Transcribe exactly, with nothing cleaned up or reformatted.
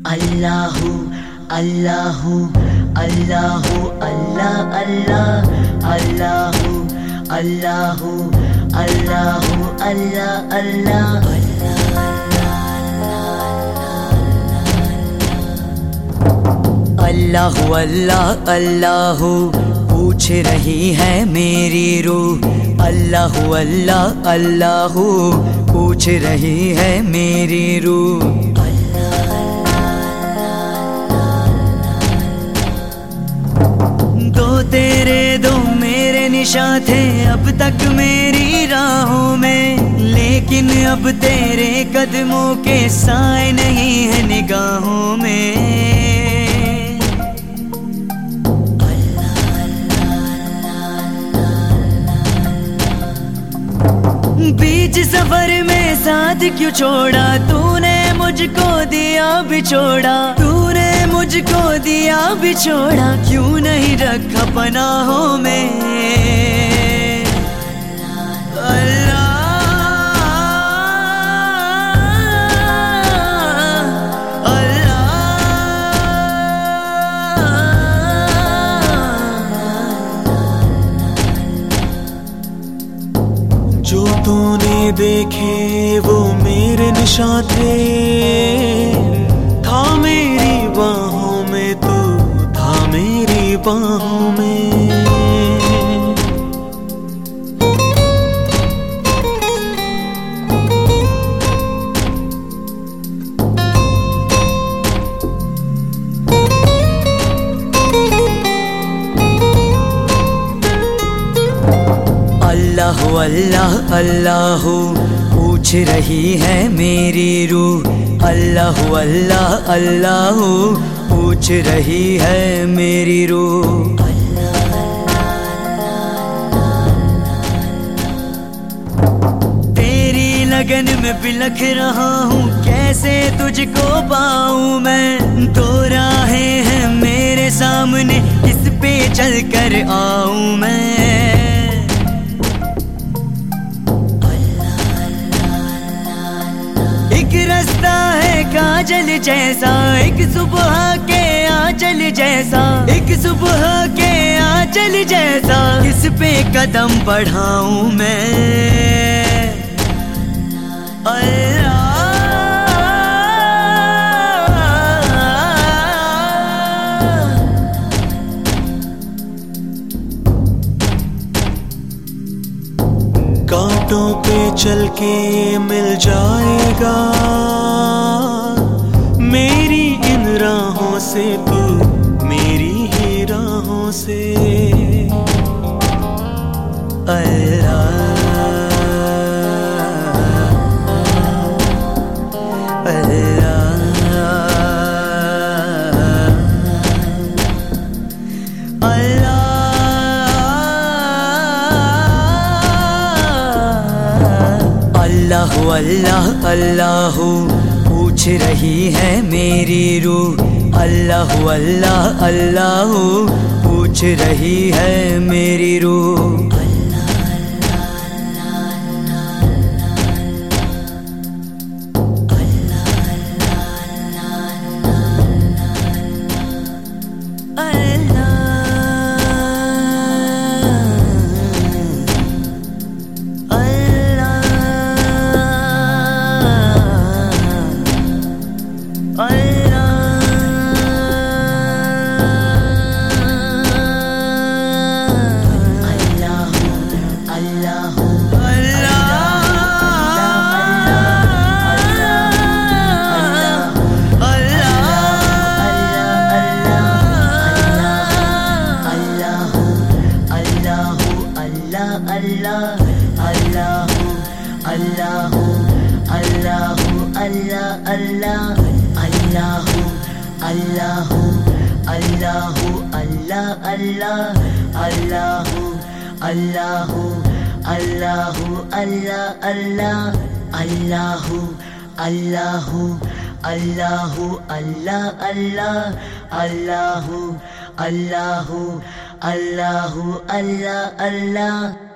अल्लाहु अल्लाहु अल्लाहु अल्लाह अल्लाह अल्लाहु अल्लाहु अल्लाहु अल्लाह अल्लाह। अल्लाहु अल्लाह अल्लाहु पूछ रही है मेरी रूह। अल्लाहु अल्लाह अल्लाहु पूछ रही है मेरी रूह। दो तेरे दो मेरे निशान थे अब तक मेरी राहों में, लेकिन अब तेरे कदमों के साए नहीं है निगाहों में। बीच सफर में साथ क्यों छोड़ा तूने मुझको दिया बिछोड़ा, तूने मुझको दिया बिछोड़ा, क्यों नहीं रखा पनाहों में। अल्लाह जो तूने देखे वो मेरे निशान थे, था मेरी बाहों में तू, था मेरी बाहों में। अल्लाहु अल्लाह अल्लाहु पूछ रही है मेरी रूह। अल्लाहु अल्लाह अल्लाहु पूछ रही है मेरी रूह। तेरी लगन में बिलख रहा हूँ, कैसे तुझको पाऊँ मैं। दो राहें हैं मेरे सामने, किस पे चल कर आऊँ मैं। एक रास्ता है काजल जैसा, एक सुबह के आंचल जैसा, एक सुबह के आंचल जैसा, किस पे कदम बढ़ाऊं मैं। अल्लाह कांटों पे चल के मिल जाएगा मेरी इन राहों से तू, मेरी ही राहों से। अल्लाह अल्लाहु अल्लाह अल्लाहु पूछ रही है मेरी रूह। अल्लाहु अल्लाह अल्लाहु पूछ रही है मेरी रूह। अल्लाहु अल्लाहु अल्लाहु अल्लाह अल्लाह अल्लाहु अल्लाहु अल्लाहु अल्लाह अल्लाह अल्लाहु अल्लाहु अल्लाहु अल्लाह अल्लाह अल्लाहु अल्लाहु अल्लाहु अल्लाह अल्लाह अल्लाहु अल्लाहु अल्लाहु अल्लाह अल्लाह।